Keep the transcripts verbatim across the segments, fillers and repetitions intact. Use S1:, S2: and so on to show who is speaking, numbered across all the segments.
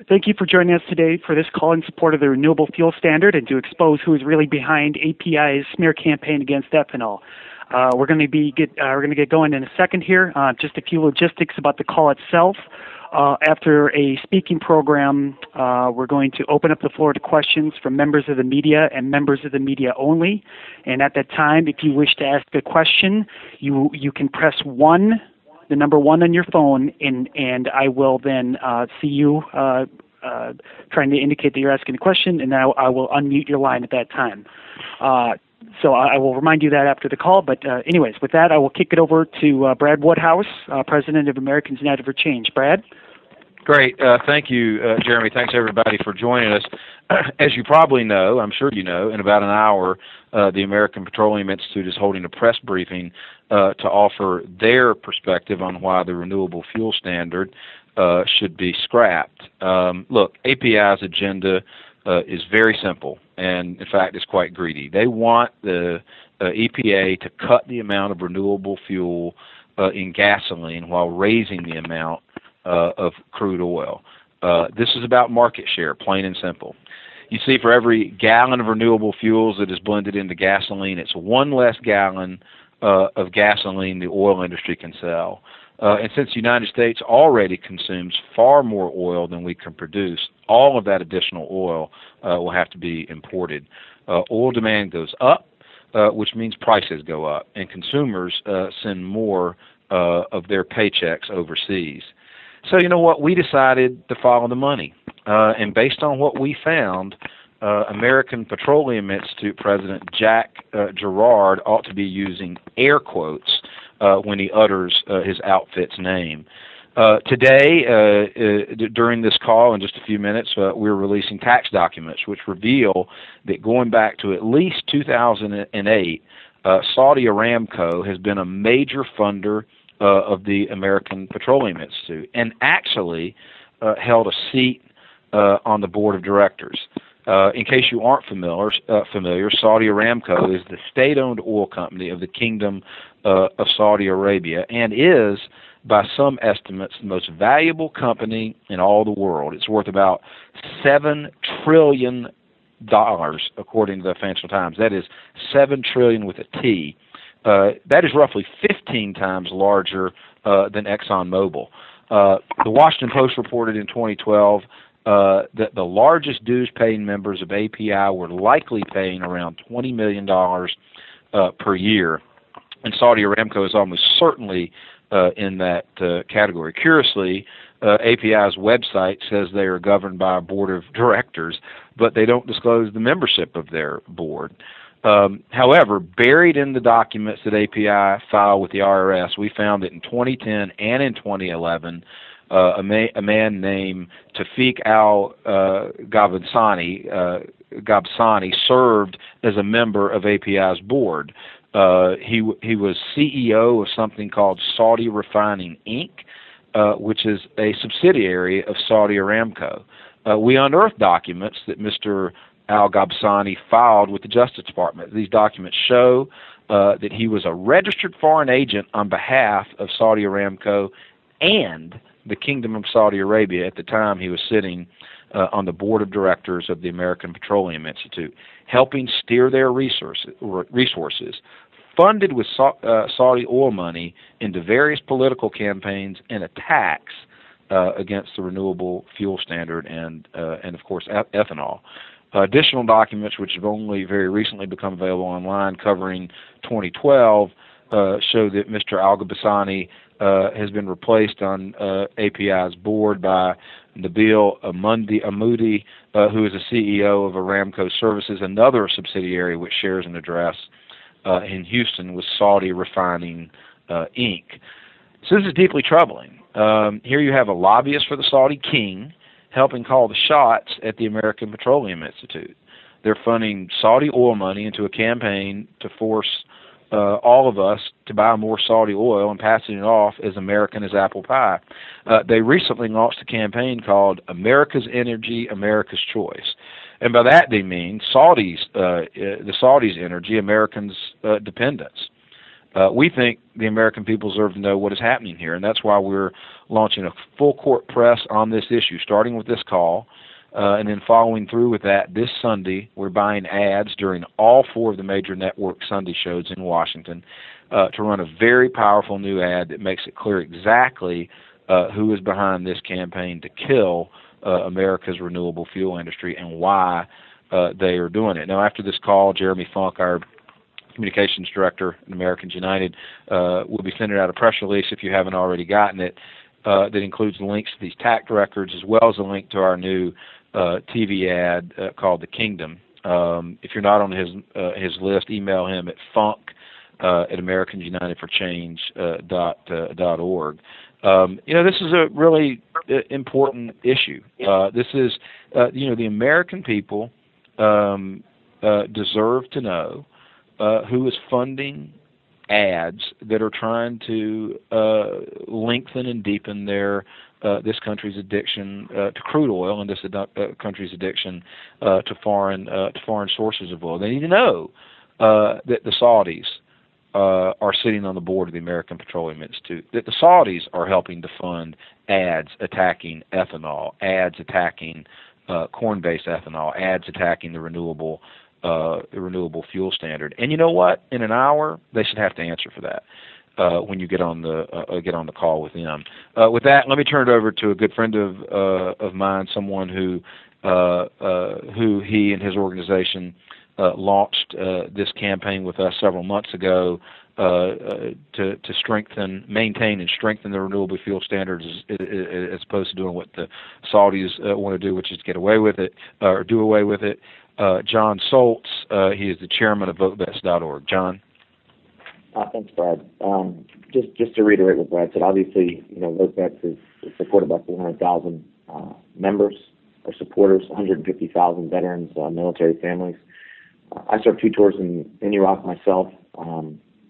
S1: Thank you for joining us today for this call in support of the Renewable Fuel Standard and to expose who is really behind A P I's smear campaign against ethanol. Uh, we're going to be get uh, we're going to get going in a second here. Uh, just a few logistics about the call itself. Uh, after a speaking program, uh, we're going to open up the floor to questions from members of the media and members of the media only. And at that time, if you wish to ask a question, you you can press one, the number one on your phone, and and I will then uh, see you uh, uh, trying to indicate that you're asking a question, and I, I will unmute your line at that time. Uh, So I will remind you that after the call. But uh, anyways, with that, I will kick it over to uh, Brad Woodhouse, uh, President of Americans United for Change. Brad?
S2: Great. Uh, thank you, uh, Jeremy. Thanks, everybody, for joining us. As you probably know, I'm sure you know, in about an hour, uh, the American Petroleum Institute is holding a press briefing uh, to offer their perspective on why the renewable fuel standard uh, should be scrapped. Um, look, A P I's agenda Uh, is very simple, and in fact, it's quite greedy. They want the uh, E P A to cut the amount of renewable fuel uh, in gasoline while raising the amount uh, of crude oil. Uh, this is about market share, plain and simple. You see, for every gallon of renewable fuels that is blended into gasoline, it's one less gallon uh, of gasoline the oil industry can sell. Uh, and since the United States already consumes far more oil than we can produce, all of that additional oil uh, will have to be imported. Uh, oil demand goes up, uh, which means prices go up, and consumers uh, send more uh, of their paychecks overseas. So you know what? We decided to follow the money. Uh, and based on what we found, uh, American Petroleum Institute President Jack uh, Gerard ought to be using air quotes Uh, when he utters uh, his outfit's name. Uh, today, uh, uh, d- during this call, in just a few minutes, uh, we're releasing tax documents which reveal that going back to at least two thousand eight, uh, Saudi Aramco has been a major funder uh, of the American Petroleum Institute and actually uh, held a seat uh, on the board of directors. Uh, in case you aren't familiar, uh, familiar, Saudi Aramco is the state-owned oil company of the Kingdom uh, of Saudi Arabia and is, by some estimates, the most valuable company in all the world. It's worth about seven trillion dollars, according to the Financial Times. That is seven trillion dollars with a T. Uh, that is roughly fifteen times larger uh, than ExxonMobil. Uh, the Washington Post reported in twenty twelve Uh, that the largest dues-paying members of A P I were likely paying around twenty million dollars uh, per year, and Saudi Aramco is almost certainly uh, in that uh, category. Curiously, uh, A P I's website says they are governed by a board of directors, but they don't disclose the membership of their board. Um, however, buried in the documents that A P I filed with the I R S, we found that in twenty ten and in twenty eleven, Uh, a, ma- a man named Tawfiq Al-Ghabsani uh, Ghabsani served as a member of A P I's board. Uh, he he was C E O of something called Saudi Refining Incorporated, uh, which is a subsidiary of Saudi Aramco. Uh, we unearthed documents that Mister Al-Ghabsani filed with the Justice Department. These documents show uh, that he was a registered foreign agent on behalf of Saudi Aramco and the Kingdom of Saudi Arabia at the time he was sitting uh, on the board of directors of the American Petroleum Institute, helping steer their resources, resources funded with Sa- uh, Saudi oil money into various political campaigns and attacks uh, against the renewable fuel standard and, uh, and of course, e- ethanol. Uh, additional documents, which have only very recently become available online, covering twenty twelve, uh, show that Mister Al-Ghabsani Uh, has been replaced on uh, A P I's board by Nabil Amundi, Amudi, uh, who is the C E O of Aramco Services, another subsidiary which shares an address uh, in Houston with Saudi Refining uh, Incorporated. So this is deeply troubling. Um, here you have a lobbyist for the Saudi king helping call the shots at the American Petroleum Institute. They're funding Saudi oil money into a campaign to force Uh, all of us to buy more Saudi oil and passing it off as American as apple pie. Uh, they recently launched a campaign called America's Energy, America's Choice. And by that they mean Saudis, uh, the Saudis' energy, Americans' uh, dependence. Uh, we think the American people deserve to know what is happening here, and that's why we're launching a full court press on this issue, starting with this call, uh, and then following through with that this Sunday. We're buying ads during all four of the major network Sunday shows in Washington uh, to run a very powerful new ad that makes it clear exactly uh, who is behind this campaign to kill uh, America's renewable fuel industry and why uh, they are doing it. Now, after this call, Jeremy Funk, our communications director at Americans United, uh, will be sending out a press release, if you haven't already gotten it, uh, that includes links to these tax records as well as a link to our new uh, T V ad uh, called The Kingdom. Um, if you're not on his uh, his list, email him at funk uh, at americans united for change dot org. Um, you know, this is a really uh, important issue. Uh, this is, uh, you know, the American people um, uh, deserve to know Uh, who is funding ads that are trying to uh, lengthen and deepen their uh, this country's addiction uh, to crude oil and this uh, country's addiction uh, to foreign uh, to foreign sources of oil. They need to know uh, that the Saudis uh, are sitting on the board of the American Petroleum Institute, that the Saudis are helping to fund ads attacking ethanol, ads attacking uh, corn-based ethanol, ads attacking the renewable Uh, the renewable fuel standard. And you know what? In an hour, they should have to answer for that uh, when you get on the uh, get on the call with them. Uh, with that, let me turn it over to a good friend of uh, of mine, someone who uh, uh, who he and his organization uh, launched uh, this campaign with us several months ago uh, uh, to to strengthen, maintain, and strengthen the renewable fuel standards, as, as opposed to doing what the Saudis uh, want to do, which is get away with it uh, or do away with it. Uh, John Soltz, uh, he is the chairman of vote bets dot org. John?
S3: Uh, thanks, Brad. Um, just just to reiterate what Brad said, obviously, you know, VoteBets is, is supported by four hundred thousand uh, members or supporters, one hundred fifty thousand veterans, uh, military families. Uh, I served two tours in, in Iraq myself, um,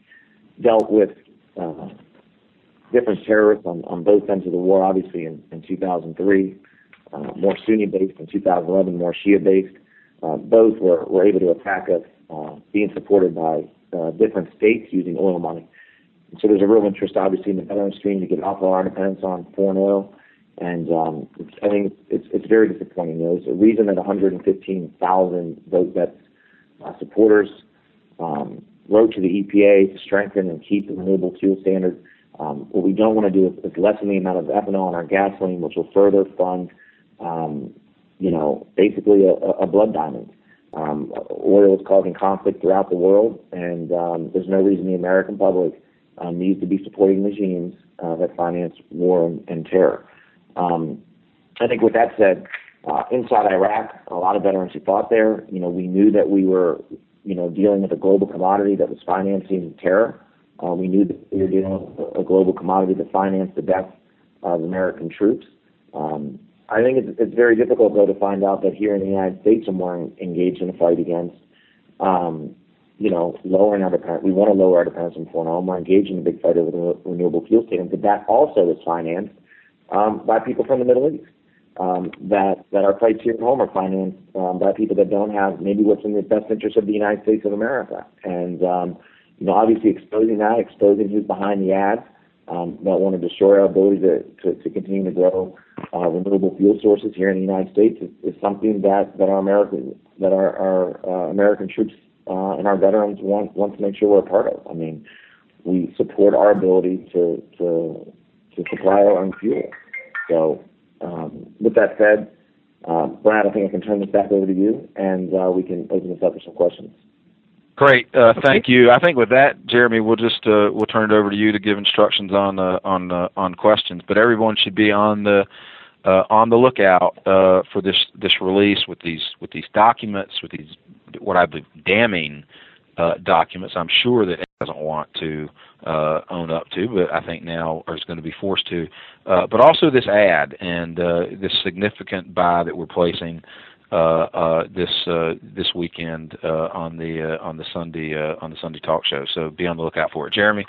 S3: dealt with uh, different terrorists on, on both ends of the war, obviously, in, in two thousand three, uh, more Sunni-based, in two thousand eleven, more Shia-based. Uh, both were, were able to attack us, uh, being supported by uh, different states using oil money. And so there's a real interest, obviously, in the veteran stream to get off of our dependence on foreign oil. And um, it's, I think it's it's very disappointing. You know, there's a reason that one hundred fifteen thousand VoteBets uh, supporters um, wrote to the E P A to strengthen and keep the renewable fuel standard. Um, what we don't want to do is, is lessen the amount of ethanol in our gasoline, which will further fund um, you know, basically a, a blood diamond. Um, oil is causing conflict throughout the world, and um, there's no reason the American public uh, needs to be supporting regimes uh, that finance war and, and terror. Um, I think with that said, uh, inside Iraq, a lot of veterans who fought there, you know, we knew that we were, you know, dealing with a global commodity that was financing terror. Uh, we knew that we were dealing with a global commodity that financed the death of American troops. Um, I think it's, it's very difficult, though, to find out that here in the United States, and we're engaged in a fight against, um, you know, lowering our dependence. We want to lower our dependence on foreign oil. We're engaged in a big fight over the renewable fuel standard, but that also is financed um, by people from the Middle East. Um, that that our fights here at home are financed um, by people that don't have maybe what's in the best interest of the United States of America. And um, you know, obviously, exposing that, exposing who's behind the ads. Um, that want to destroy our ability to, to, to continue to grow uh, renewable fuel sources here in the United States is, is something that, that our American that our, our uh, American troops uh, and our veterans want want to make sure we're a part of. I mean, we support our ability to to, to supply our own fuel. So, um, with that said, uh, Brad, I think I can turn this back over to you, and uh, we can open this up for some questions.
S2: Great, uh, thank you. I think with that, Jeremy, we'll just uh, we'll turn it over to you to give instructions on uh, on uh, on questions. But everyone should be on the uh, on the lookout uh, for this this release with these with these documents, with these what I believe damning uh, documents. I'm sure that it doesn't want to uh, own up to, but I think now is going to be forced to. Uh, but also this ad and uh, this significant buy that we're placing Uh, uh, this uh, this weekend uh, on the uh, on the Sunday uh, on the Sunday talk show. So be on the lookout for it, Jeremy.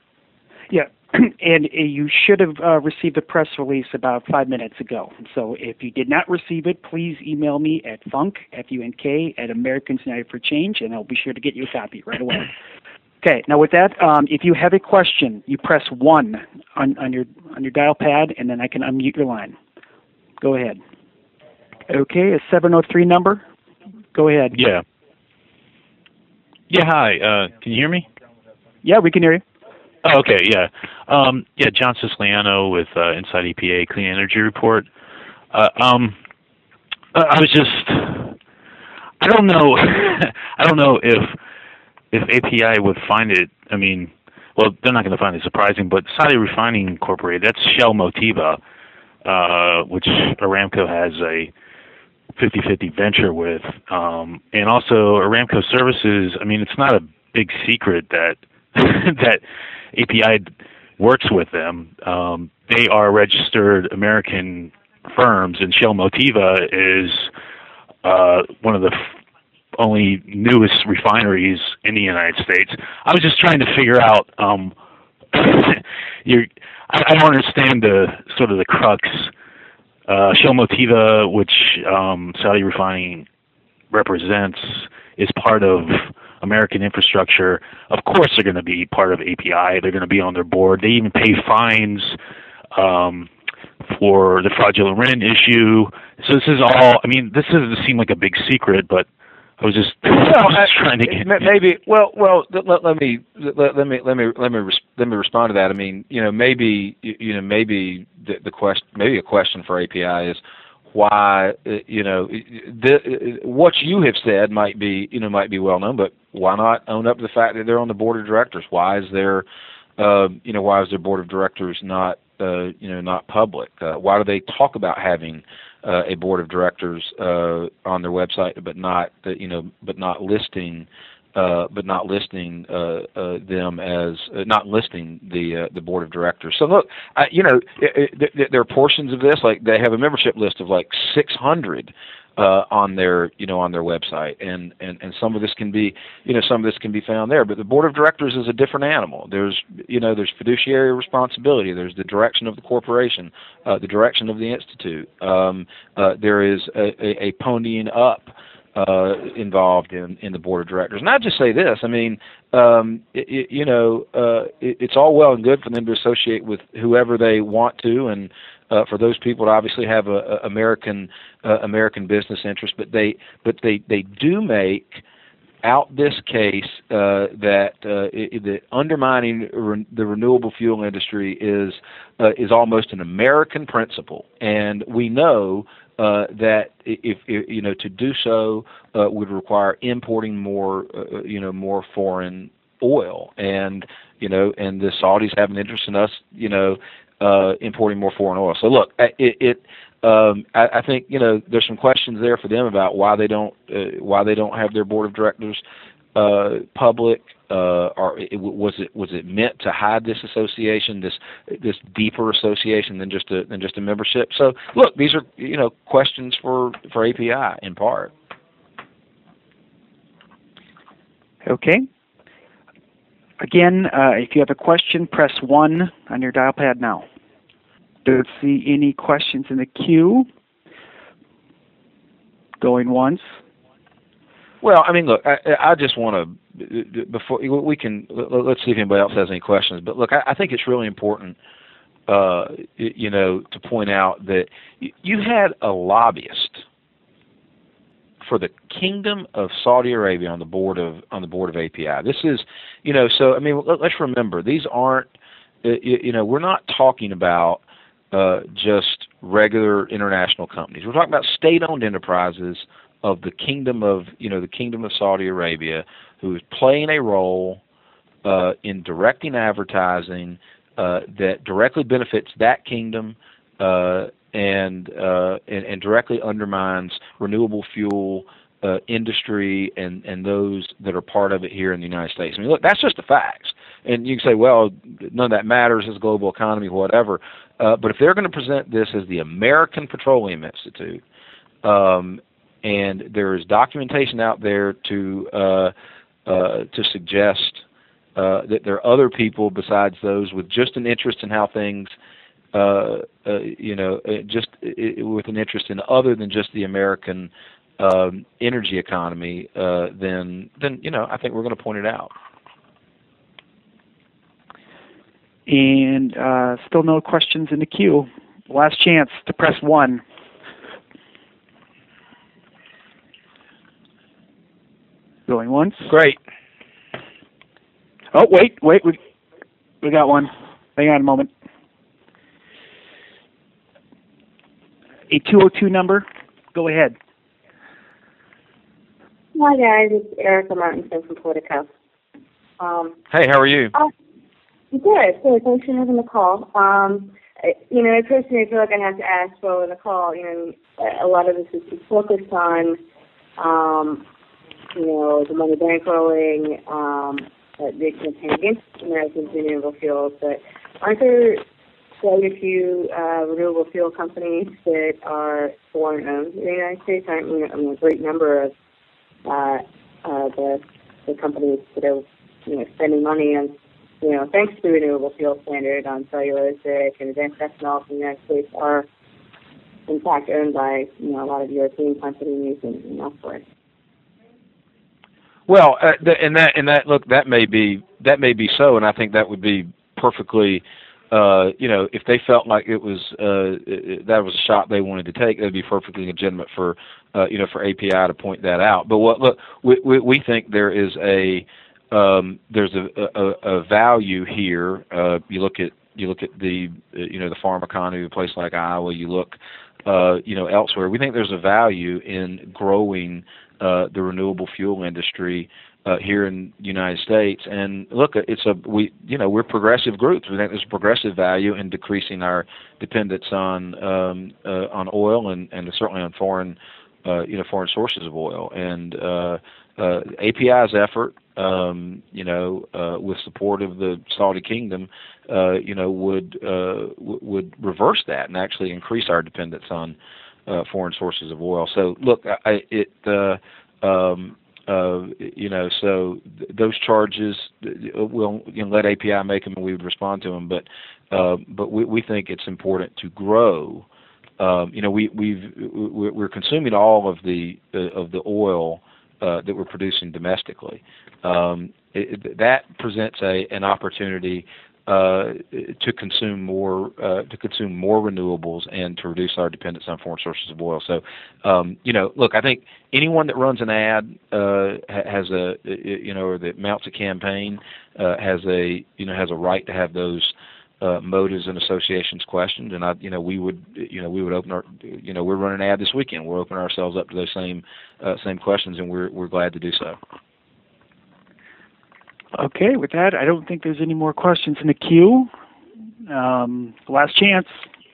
S1: Yeah, and uh, you should have uh, received the press release about five minutes ago. So if you did not receive it, please email me at funk f u n k at Americans United for Change, and I'll be sure to get you a copy right away. Okay. Now with that, um, if you have a question, you press one on, on your on your dial pad, and then I can unmute your line. Go ahead. Okay, a seven oh three number. Go ahead.
S4: Yeah. Yeah. Hi. Uh, can you hear me?
S1: Yeah, we can hear you.
S4: Oh, okay. Yeah. Um, yeah. John Siciliano with uh, Inside E P A Clean Energy Report. Uh, um, I was just. I don't know. I don't know if if A P I would find it. I mean, well, they're not going to find it surprising, but Saudi Refining Incorporated, that's Shell Motiva, uh, which Aramco has a fifty-fifty venture with, um, and also Aramco Services. I mean, it's not a big secret that that A P I works with them. Um, they are registered American firms, and Shell Motiva is uh, one of the f- only newest refineries in the United States. I was just trying to figure out. Um, you're, I, I don't understand the sort of the crux. Uh, Shell Motiva, which um, Saudi Refining represents, is part of American infrastructure. Of course, they're going to be part of A P I. They're going to be on their board. They even pay fines um, for the fraudulent rent issue. So this is all. I mean, this doesn't seem like a big secret, but I was just, I was just trying to get
S2: maybe. Well, well, let, let me let, let me let me let me let me respond to that. I mean, you know, maybe you know, maybe the, the question, maybe a question for A P I is why, you know, the, what you have said might be, you know, might be well known, but why not own up to the fact that they're on the board of directors? Why is their, uh, you know, why is their board of directors not, uh, you know, not public? Uh, why do they talk about having Uh, a board of directors uh, on their website, but not uh, you know, but not listing, uh, but not listing uh, uh, them as uh, not listing the uh, the board of directors. So look, I, you know, it, it, there are portions of this, like they have a membership list of like six hundred uh, on their you know on their website, and, and and some of this can be you know some of this can be found there. But the board of directors is a different animal. There's you know there's fiduciary responsibility. There's the direction of the corporation, uh, the direction of the institute. Um, uh, there is a, a, a ponying up uh, involved in, in the board of directors. And I just say this. I mean, um, it, it, you know, uh, it, it's all well and good for them to associate with whoever they want to, and uh, for those people to obviously have a, a American uh, American business interest. But they but they, they do make out this case uh, that uh, it, that undermining re- the renewable fuel industry is uh, is almost an American principle, and we know uh, that if, if you know to do so uh, would require importing more uh, you know more foreign oil, and you know and the Saudis have an interest in us you know uh, importing more foreign oil. So look, it. it Um, I, I think you know there's some questions there for them about why they don't uh, why they don't have their board of directors uh, public. Uh, or it, was it was it meant to hide this association, this this deeper association than just a than just a membership? So look, these are you know questions for, for A P I in part.
S1: Okay. Again, uh, if you have a question, press one on your dial pad now. Don't see any questions in the queue. Going once.
S2: Well, I mean, look, I, I just want to, before we can, let's see if anybody else has any questions. But look, I, I think it's really important, uh, you know, to point out that you had a lobbyist for the Kingdom of Saudi Arabia on the board of on the board of A P I. This is, you know, so I mean, let's remember these aren't, you know, we're not talking about uh, just regular international companies. We're talking about state-owned enterprises of the Kingdom of, you know, the Kingdom of Saudi Arabia, who is playing a role uh, in directing advertising uh, that directly benefits that kingdom uh, and, uh, and and directly undermines renewable fuel uh, industry and, and those that are part of it here in the United States. I mean, look, that's just the facts. And you can say, well, none of that matters as a global economy, whatever. Uh, but if they're going to present this as the American Petroleum Institute, um, and there is documentation out there to uh, uh, to suggest uh, that there are other people besides those with just an interest in how things, uh, uh, you know, just uh, with an interest in other than just the American um, energy economy, uh, then then you know, I think we're going to point it out.
S1: And uh, still no questions in the queue. Last chance to press one. Going once.
S2: Great.
S1: Oh, wait, wait, we we got one. Hang on a moment. A two oh two number. Go ahead.
S5: Hi guys, it's Erica Martinson from Politico. Um,
S2: hey, how are you?
S5: Uh, good, good. Thanks for having the call. Um, you know, I personally feel like I have to ask for the call. You know, a lot of this is focused on, um, you know, the money bankrolling, um, the campaign against Americans renewable fuels, but aren't there quite a few uh, renewable fuel companies that are foreign-owned in the United States? Aren't you know, I mean, a great number of uh, uh, the the companies that are you know spending money on, you know, thanks to the renewable fuel standard on cellulosic and advanced ethanol in the United States are in fact owned by you know a lot of European companies and, and elsewhere.
S2: Well, uh, th- and that and that look that may be that may be so, and I think that would be perfectly, uh, you know, if they felt like it was uh, it, that was a shot they wanted to take, that'd be perfectly legitimate for, uh, you know, for A P I to point that out. But what look, we we, we think there is a um, there's a, a, a value here. Uh, you look at you look at the uh, you know the farm economy of a place like Iowa. You look, uh, you know, elsewhere. We think there's a value in growing Uh, the renewable fuel industry uh, here in the United States, and look, it's a we you know we're progressive groups. We think there's a progressive value in decreasing our dependence on um, uh, on oil and, and certainly on foreign uh, you know foreign sources of oil. And uh, uh, A P I's effort, um, you know, uh, with support of the Saudi Kingdom, uh, you know, would uh, w- would reverse that and actually increase our dependence on Uh, foreign sources of oil. So look, I, it uh, um, uh, you know, so th- those charges, we'll you know, let A P I make them, and we would respond to them. But uh, but we, we think it's important to grow. Um, you know, we we've we're consuming all of the uh, of the oil uh, that we're producing domestically. Um, it, that presents a an opportunity Uh, to consume more, uh, to consume more renewables, and to reduce our dependence on foreign sources of oil. So, um, you know, look, I think anyone that runs an ad uh, has a, you know, or that mounts a campaign uh, has a, you know, has a right to have those uh, motives and associations questioned. And I, you know, we would, you know, we would open our, you know, we're running an ad this weekend. We're opening ourselves up to those same, uh, same questions, and we're we're glad to do so.
S1: Okay, with that, I don't think there's any more questions in the queue. Um, last chance.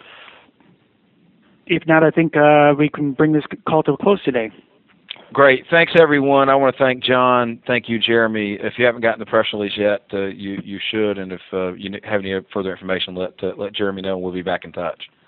S1: If not, I think uh, we can bring this call to a close today.
S2: Great. Thanks, everyone. I want to thank John. Thank you, Jeremy. If you haven't gotten the press release yet, uh, you, you should. And if uh, you have any further information, let uh, let Jeremy know, and we'll be back in touch.